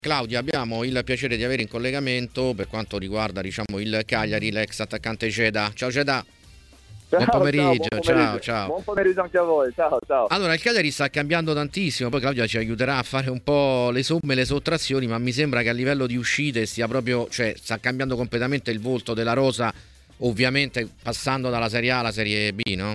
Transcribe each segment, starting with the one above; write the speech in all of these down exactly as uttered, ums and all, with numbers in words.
Claudio, abbiamo il piacere di avere in collegamento per quanto riguarda diciamo il Cagliari l'ex attaccante Geda. Ciao Geda. Buon Ciao, pomeriggio, ciao, buon ciao, pomeriggio. ciao. Buon pomeriggio anche a voi, ciao, ciao. Allora, il Cagliari sta cambiando tantissimo, poi Claudia ci aiuterà a fare un po' le somme e le sottrazioni, ma mi sembra che a livello di uscite stia proprio, cioè sta cambiando completamente il volto della rosa, ovviamente passando dalla Serie A alla Serie B, no?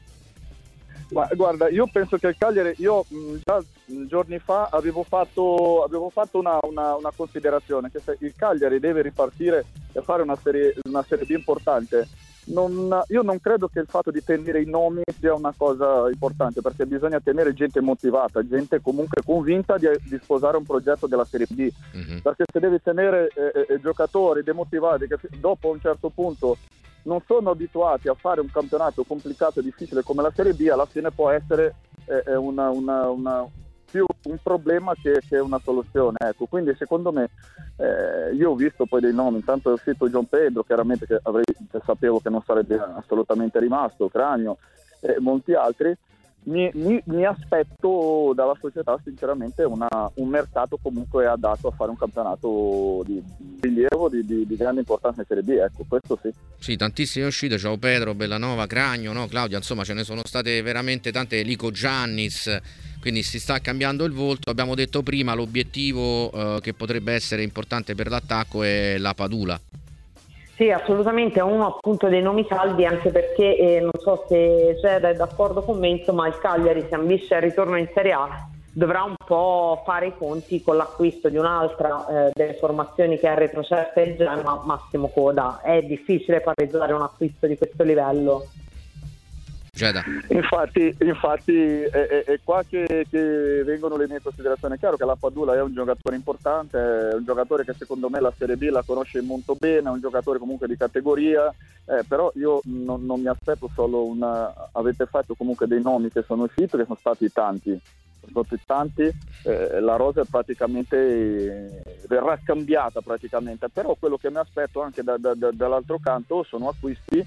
Guarda, io penso che il Cagliari, io mh, già giorni fa avevo fatto, avevo fatto una, una, una considerazione, che se il Cagliari deve ripartire e fare una serie, una serie B importante, non, io non credo che il fatto di tenere i nomi sia una cosa importante, perché bisogna tenere gente motivata, gente comunque convinta di, di sposare un progetto della Serie B, mm-hmm. Perché se devi tenere eh, eh, giocatori demotivati che dopo un certo punto non sono abituati a fare un campionato complicato e difficile come la Serie B, alla fine può essere eh, una, una, una, più un problema che, che una soluzione. Ecco, quindi secondo me eh, io ho visto poi dei nomi, intanto è uscito Gian Pedro, chiaramente che, avrei, che sapevo che non sarebbe assolutamente rimasto, Cragno e molti altri. Mi, mi, mi aspetto dalla società sinceramente una, un mercato comunque adatto a fare un campionato di, di rilievo, di, di, di grande importanza in Serie B, ecco, questo sì. Sì, tantissime uscite, ciao Pedro, Bellanova, Cragno, no Claudia, insomma ce ne sono state veramente tante, Lico Giannis, quindi si sta cambiando il volto. Abbiamo detto prima l'obiettivo eh, che potrebbe essere importante per l'attacco è la Padula. Sì, assolutamente, è uno appunto dei nomi caldi, anche perché eh, non so se Geda è d'accordo con me, insomma il Cagliari si ambisce al ritorno in Serie A, dovrà un po' fare i conti con l'acquisto di un'altra eh, delle formazioni che è retrocessa, il Genoa, Massimo Coda. È difficile pareggiare un acquisto di questo livello. Geda. Infatti, infatti è, è, è qua che, che vengono le mie considerazioni. È chiaro che la Padula è un giocatore importante, è un giocatore che secondo me la Serie B la conosce molto bene, è un giocatore comunque di categoria, eh, però io non, non mi aspetto solo una... Avete fatto comunque dei nomi che sono usciti, che sono stati tanti, sono stati tanti, eh, la rosa è praticamente eh, verrà cambiata praticamente, però quello che mi aspetto anche da, da, da, dall'altro canto sono acquisti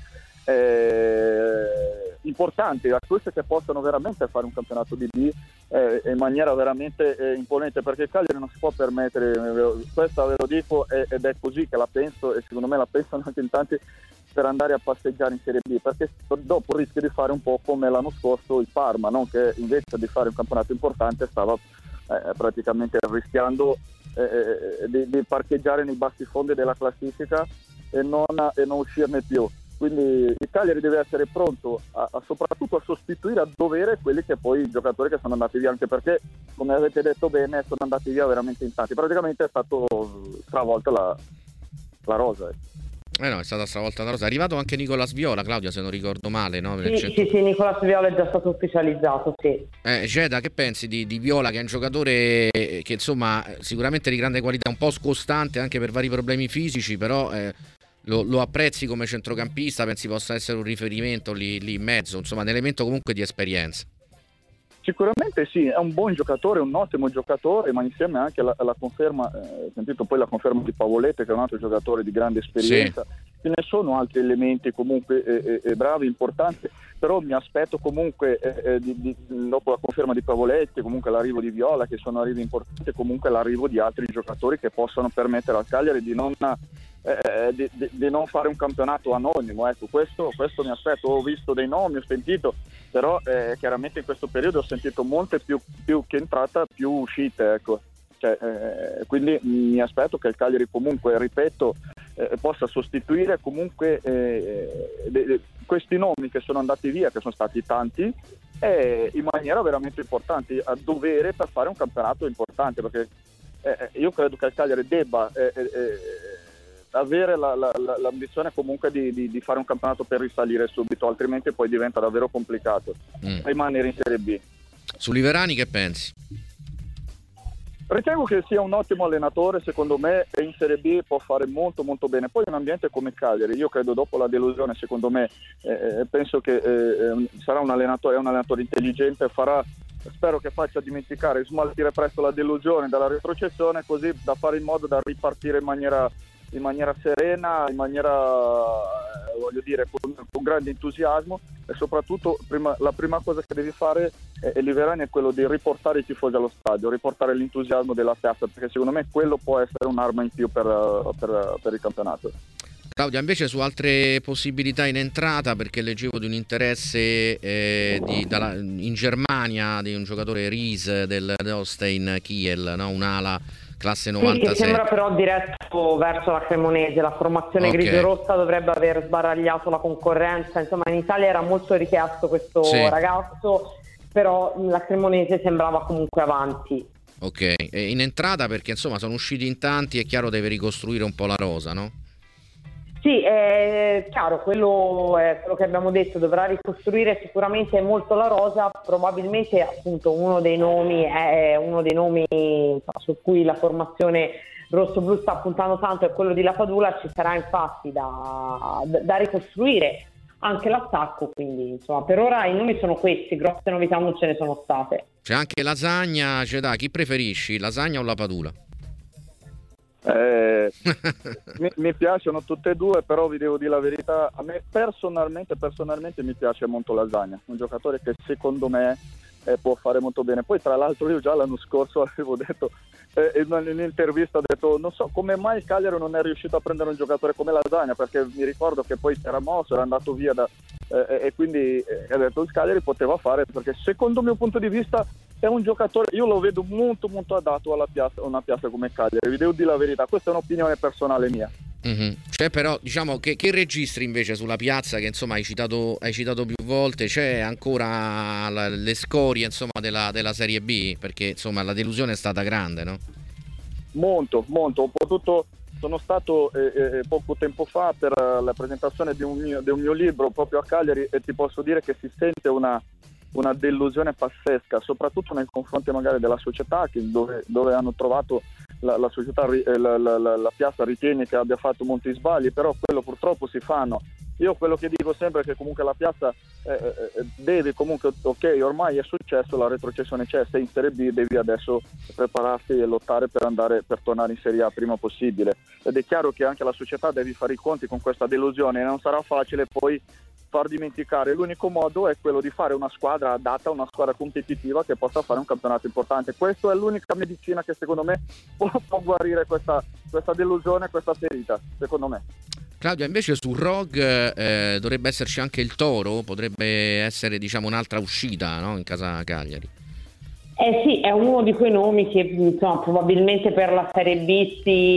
Eh, importanti, acquisti che possano veramente fare un campionato di B eh, in maniera veramente eh, imponente, perché il Cagliari non si può permettere, questa ve lo dico eh, ed è così che la penso, e secondo me la pensano anche in tanti, per andare a passeggiare in Serie B, perché dopo rischia di fare un po' come l'anno scorso il Parma, no? Che invece di fare un campionato importante stava eh, praticamente rischiando eh, di, di parcheggiare nei bassi fondi della classifica e non, e non uscirne più. Quindi il Cagliari deve essere pronto a, a soprattutto a sostituire a dovere quelli che poi i giocatori che sono andati via, anche perché, come avete detto bene, sono andati via veramente in tanti. Praticamente è stato stravolta la, la rosa. Eh no, è stata stravolta la rosa. È arrivato anche Nicolas Viola, Claudia, se non ricordo male, no? Sì, sì, sì, Nicolas Viola è già stato ufficializzato, sì. Eh, Geda, che pensi di, di Viola, che è un giocatore che insomma sicuramente di grande qualità, un po' scostante anche per vari problemi fisici, però... Eh, Lo, lo apprezzi come centrocampista? Pensi possa essere un riferimento lì, lì in mezzo, insomma un elemento comunque di esperienza? Sicuramente sì, è un buon giocatore, un ottimo giocatore, ma insieme anche alla, alla conferma, eh, sentito poi la conferma di Pavolette, che è un altro giocatore di grande esperienza, sì. Ce ne sono altri elementi comunque eh, eh, bravi, importanti, però mi aspetto comunque eh, di, di, dopo la conferma di Pavolette, comunque l'arrivo di Viola, che sono arrivi importanti, e comunque l'arrivo di altri giocatori che possano permettere al Cagliari di non... Eh, di, di, di non fare un campionato anonimo, ecco, questo, questo mi aspetto. Ho visto dei nomi, ho sentito, però eh, chiaramente in questo periodo ho sentito molte più, più che entrata, più uscite, ecco. Cioè, eh, quindi mi aspetto che il Cagliari comunque, ripeto, eh, possa sostituire comunque eh, de, de, questi nomi che sono andati via, che sono stati tanti, eh, in maniera veramente importante, a dovere per fare un campionato importante, perché eh, io credo che il Cagliari debba eh, eh, avere la, la, la, l'ambizione comunque di, di, di fare un campionato per risalire subito, altrimenti poi diventa davvero complicato mm. rimanere in Serie B. Su Liverani che pensi? Ritengo che sia un ottimo allenatore, secondo me, e in Serie B può fare molto molto bene. Poi un ambiente come Cagliari, io credo dopo la delusione, secondo me, eh, penso che eh, sarà un allenatore, è un allenatore intelligente, farà, spero che faccia dimenticare, smaltire presto la delusione dalla retrocessione, così da fare in modo da ripartire in maniera in maniera serena, in maniera eh, voglio dire con, con grande entusiasmo, e soprattutto prima, la prima cosa che devi fare e, e Liverani è quello di riportare i tifosi allo stadio, riportare l'entusiasmo della piazza, perché secondo me quello può essere un'arma in più per, per, per il campionato. Claudia, invece su altre possibilità in entrata, perché leggevo di un interesse eh, di, dalla, in Germania di un giocatore Ries del Holstein Kiel, no? Un'ala classe novantasei. Sì, che sembra però diretto verso la Cremonese. La formazione Okay. grigio-rossa dovrebbe aver sbaragliato la concorrenza. Insomma, in Italia era molto richiesto questo Sì. ragazzo, però la Cremonese sembrava comunque avanti. Ok, e in entrata perché insomma sono usciti in tanti, è chiaro deve ricostruire un po' la rosa, no? Sì, è chiaro, quello è quello che abbiamo detto, dovrà ricostruire sicuramente molto la rosa, probabilmente appunto uno dei nomi è uno dei nomi su cui la formazione rosso-blu sta puntando tanto, è quello di Lapadula. Ci sarà infatti da, da ricostruire anche l'attacco, quindi insomma per ora i nomi sono questi, grosse novità non ce ne sono state. C'è anche Lasagna, c'è da chi preferisci, Lasagna o Lapadula? Eh, mi, mi piacciono tutte e due, però vi devo dire la verità, a me personalmente personalmente mi piace molto Lasagna, un giocatore che secondo me eh, può fare molto bene. Poi tra l'altro io già l'anno scorso avevo detto eh, in un'intervista, ho detto non so come mai il Cagliari non è riuscito a prendere un giocatore come Lasagna, perché mi ricordo che poi era mosso, era andato via da, eh, e quindi eh, ho detto il Cagliari poteva fare, perché secondo il mio punto di vista è un giocatore, io lo vedo molto molto adatto alla piazza, una piazza come Cagliari, vi devo dire la verità, questa è un'opinione personale mia. Mm-hmm. C'è però, diciamo, che, che registri invece sulla piazza che insomma hai citato, hai citato più volte, c'è ancora la, le scorie insomma della, della Serie B, perché insomma la delusione è stata grande, no? Molto, molto, ho potuto, sono stato eh, eh, poco tempo fa per la presentazione di un, mio, di un mio libro proprio a Cagliari e ti posso dire che si sente una una delusione pazzesca, soprattutto nei confronti magari della società, che dove, dove hanno trovato la, la società, la, la, la, la piazza ritiene che abbia fatto molti sbagli, però quello purtroppo si fanno. Io quello che dico sempre è che comunque la piazza eh, eh, deve comunque, ok, ormai è successo, la retrocessione c'è, sei in Serie B, devi adesso prepararti e lottare per andare per tornare in Serie A prima possibile, ed è chiaro che anche la società deve fare i conti con questa delusione, non sarà facile poi far dimenticare. L'unico modo è quello di fare una squadra adatta, una squadra competitiva che possa fare un campionato importante. Questa è l'unica medicina che secondo me può, può guarire questa, questa delusione, questa ferita, secondo me. Claudia, invece su Rogue eh, dovrebbe esserci anche il Toro, potrebbe essere diciamo un'altra uscita, no? In casa Cagliari. Eh sì, è uno di quei nomi che insomma, probabilmente per la Serie B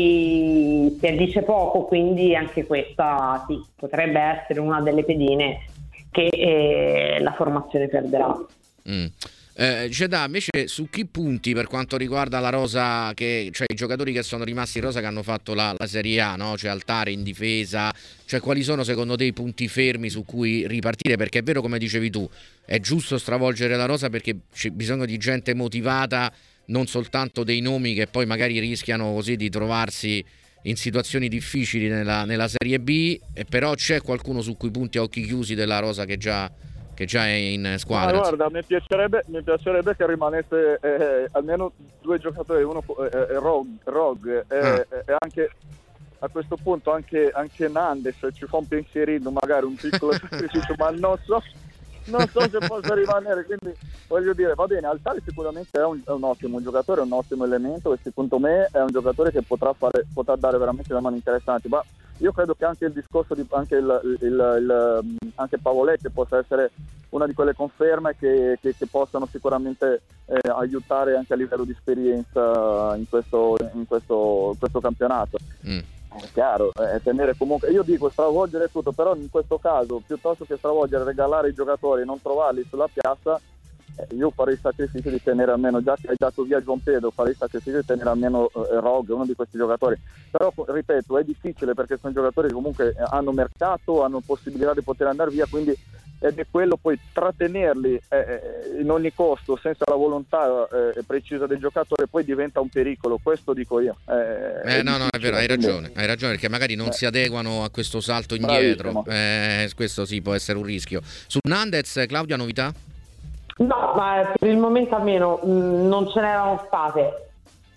si, si addice poco, quindi anche questa sì, potrebbe essere una delle pedine che eh, la formazione perderà. Mm. Eh, Cedà, invece su chi punti per quanto riguarda la rosa, che, cioè i giocatori che sono rimasti in rosa che hanno fatto la, la Serie A, no? Cioè Altare in difesa, cioè quali sono secondo te i punti fermi su cui ripartire? Perché è vero come dicevi tu, è giusto stravolgere la rosa perché c'è bisogno di gente motivata, non soltanto dei nomi che poi magari rischiano così di trovarsi in situazioni difficili nella, nella Serie B, e però c'è qualcuno su cui punti a occhi chiusi della rosa che già che già è in squadra. Ma guarda, mi piacerebbe, mi piacerebbe che rimanesse eh, almeno due giocatori, uno eh, Rogue, Rogue eh, ah. e anche a questo punto anche, anche Nandes ci fa un pensierino, magari un piccolo sacrificio, ma non so non so se possa rimanere, quindi voglio dire, va bene, Altare sicuramente è un, è un ottimo giocatore, è un ottimo elemento e secondo me è un giocatore che potrà fare, potrà dare veramente da mani interessanti, ma io credo che anche il discorso di anche il, il, il anche Pavoletti possa essere una di quelle conferme che, che, che possano sicuramente eh, aiutare anche a livello di esperienza in questo, in questo, in questo campionato. Mm. È chiaro, eh, tenere comunque, io dico stravolgere tutto, però in questo caso piuttosto che stravolgere, regalare i giocatori e non trovarli sulla piazza, eh, io farei il sacrificio di tenere almeno, già che hai dato via John Pedro, farei il sacrificio di tenere almeno eh, Rogue, uno di questi giocatori, però ripeto è difficile perché sono giocatori che comunque hanno mercato, hanno possibilità di poter andare via, quindi ed è quello poi trattenerli eh, in ogni costo senza la volontà eh, precisa del giocatore poi diventa un pericolo, questo dico io. Eh, eh no no è vero, hai ragione, hai ragione perché magari non eh. si adeguano a questo salto indietro, eh, questo sì può essere un rischio. Su Nandez, Claudia, novità? No, ma per il momento almeno mh, non ce n'erano state.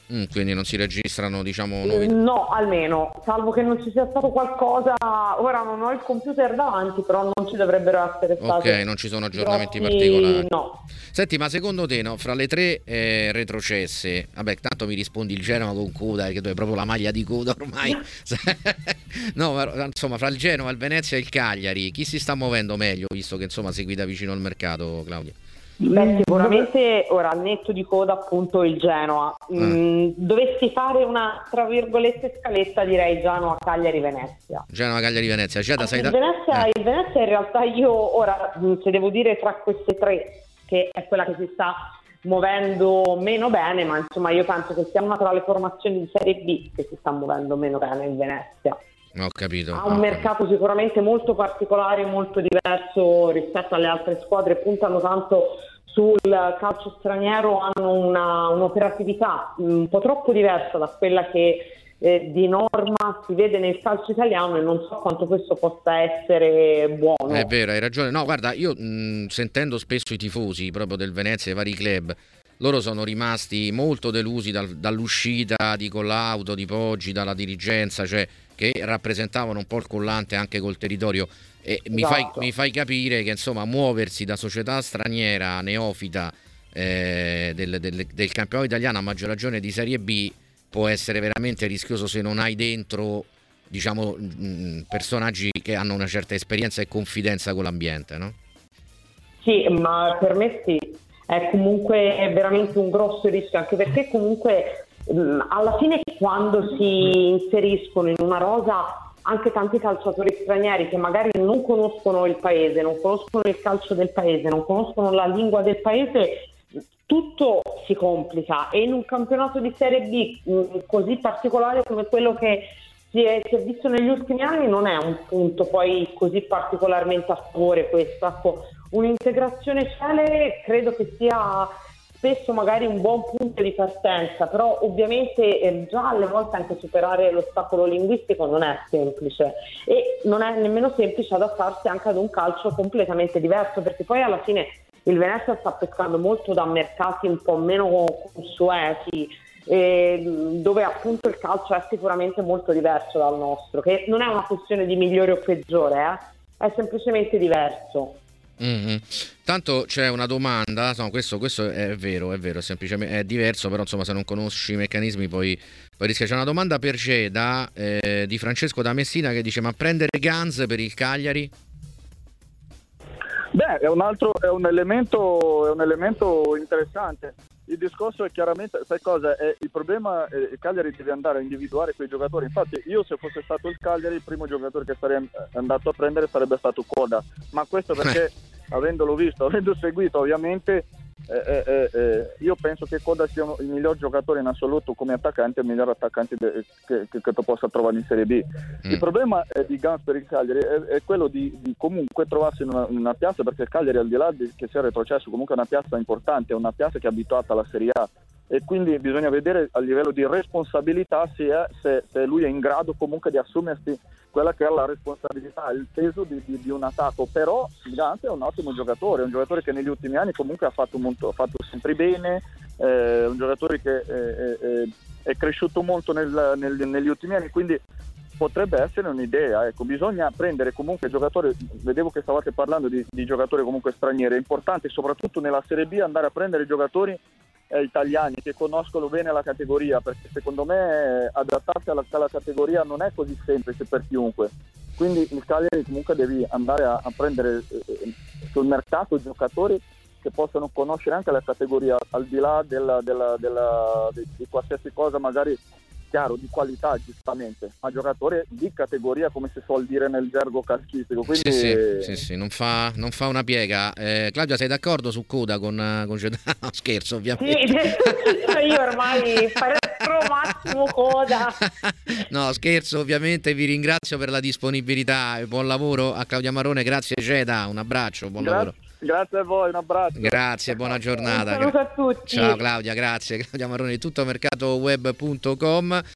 Mm, quindi non si registrano, diciamo, novità. No, almeno, salvo che non ci sia stato qualcosa. Ora non ho il computer davanti, però non ci dovrebbero essere stati. Ok, non ci sono aggiornamenti grossi... particolari. No. Senti, ma secondo te, no, fra le tre eh, retrocesse, vabbè, tanto mi rispondi il Genoa con Coda, perché tu hai proprio la maglia di Coda ormai. No, ma, insomma, fra il Genoa, il Venezia e il Cagliari, chi si sta muovendo meglio, visto che insomma segui da vicino il mercato, Claudia? Beh, sicuramente ora al netto di coda appunto il Genoa. Mm, dovessi fare una tra virgolette scaletta, direi Genoa, Cagliari, Venezia. Genoa, Cagliari, Venezia. Cioè, da sei il, da... Venezia, eh. il Venezia in realtà io ora, se devo dire tra queste tre, che è quella che si sta muovendo meno bene, ma insomma io penso che sia una tra le formazioni di Serie B che si sta muovendo meno bene il Venezia. Ho capito. Ha un mercato sicuramente molto particolare, molto diverso rispetto alle altre squadre, puntano tanto sul calcio straniero, hanno una, un'operatività un po' troppo diversa da quella che eh, di norma si vede nel calcio italiano, e non so quanto questo possa essere buono. È vero, hai ragione. No, guarda, io mh, sentendo spesso i tifosi proprio del Venezia e i vari club, loro sono rimasti molto delusi dal, dall'uscita di Collaudo, di Poggi, dalla dirigenza, cioè che rappresentavano un po' il collante anche col territorio, e mi, Esatto. fai, mi fai capire che insomma muoversi da società straniera neofita eh, del, del, del campionato italiano, a maggior ragione di Serie B, può essere veramente rischioso se non hai dentro, diciamo, mh, personaggi che hanno una certa esperienza e confidenza con l'ambiente, no? Sì, ma per me sì, è comunque è veramente un grosso rischio, anche perché comunque alla fine quando si inseriscono in una rosa anche tanti calciatori stranieri che magari non conoscono il paese, non conoscono il calcio del paese, non conoscono la lingua del paese, tutto si complica, e in un campionato di Serie B mh, così particolare come quello che si è, si è visto negli ultimi anni non è un punto poi così particolarmente a favore questo. Ecco, un'integrazione celere credo che sia spesso magari un buon punto di partenza, però ovviamente eh, già alle volte anche superare l'ostacolo linguistico non è semplice, e non è nemmeno semplice adattarsi anche ad un calcio completamente diverso, perché poi alla fine il Venezia sta pescando molto da mercati un po' meno consueti, eh, dove appunto il calcio è sicuramente molto diverso dal nostro, che non è una questione di migliore o peggiore, eh? È semplicemente diverso. Mm-hmm. Tanto c'è una domanda, no, questo, questo è vero, è vero, semplicemente è diverso, però insomma se non conosci i meccanismi poi, poi rischia. C'è una domanda per Geda eh, di Francesco da Messina che dice: ma prendere Gans per il Cagliari? Beh, è un altro, è un elemento, è un elemento interessante. Il discorso è chiaramente, sai cosa? È, il problema è il Cagliari deve andare a individuare quei giocatori. Infatti io, se fosse stato il Cagliari, il primo giocatore che sarei andato a prendere sarebbe stato Coda, ma questo perché avendolo visto, avendo seguito ovviamente, eh, eh, eh, io penso che Coda sia il miglior giocatore in assoluto come attaccante, il miglior attaccante de, che, che, che tu possa trovare in Serie B. Mm. Il problema è di Gans per il Cagliari è, è quello di, di comunque trovarsi in una, in una piazza, perché il Cagliari, al di là di che sia retrocesso, comunque è una piazza importante, è una piazza che è abituata alla Serie A, e quindi bisogna vedere a livello di responsabilità se, è, se, se lui è in grado comunque di assumersi quella che è la responsabilità, il peso di, di, di un attacco. Però Gans è un ottimo giocatore, è un giocatore che negli ultimi anni comunque ha fatto, molto, ha fatto sempre bene, è eh, un giocatore che è, è, è cresciuto molto nel, nel, negli ultimi anni, quindi potrebbe essere un'idea. Ecco, bisogna prendere comunque giocatori, vedevo che stavate parlando di, di giocatori comunque stranieri, è importante soprattutto nella Serie B andare a prendere giocatori eh, italiani che conoscono bene la categoria, perché secondo me adattarsi alla, alla categoria non è così semplice per chiunque. Quindi il Cagliari comunque devi andare a, a prendere eh, sul mercato giocatori che possano conoscere anche la categoria, al di là della, della, della, di, di qualsiasi cosa, magari chiaro, di qualità giustamente, ma giocatore di categoria, come si suol dire nel gergo calcistico. Quindi... Sì, sì, sì, sì, non fa, non fa una piega. Eh, Claudia, sei d'accordo su Coda con, con Geda? No, scherzo, ovviamente. Sì, io ormai farò massimo Coda. No, scherzo, ovviamente. Vi ringrazio per la disponibilità e buon lavoro a Claudia Marrone. Grazie Geda, un abbraccio, buon grazie, lavoro. Grazie a voi, un abbraccio. Grazie, buona giornata. Un saluto a tutti. Ciao Claudia, grazie. Claudia Marrone di tuttomercatoweb punto com.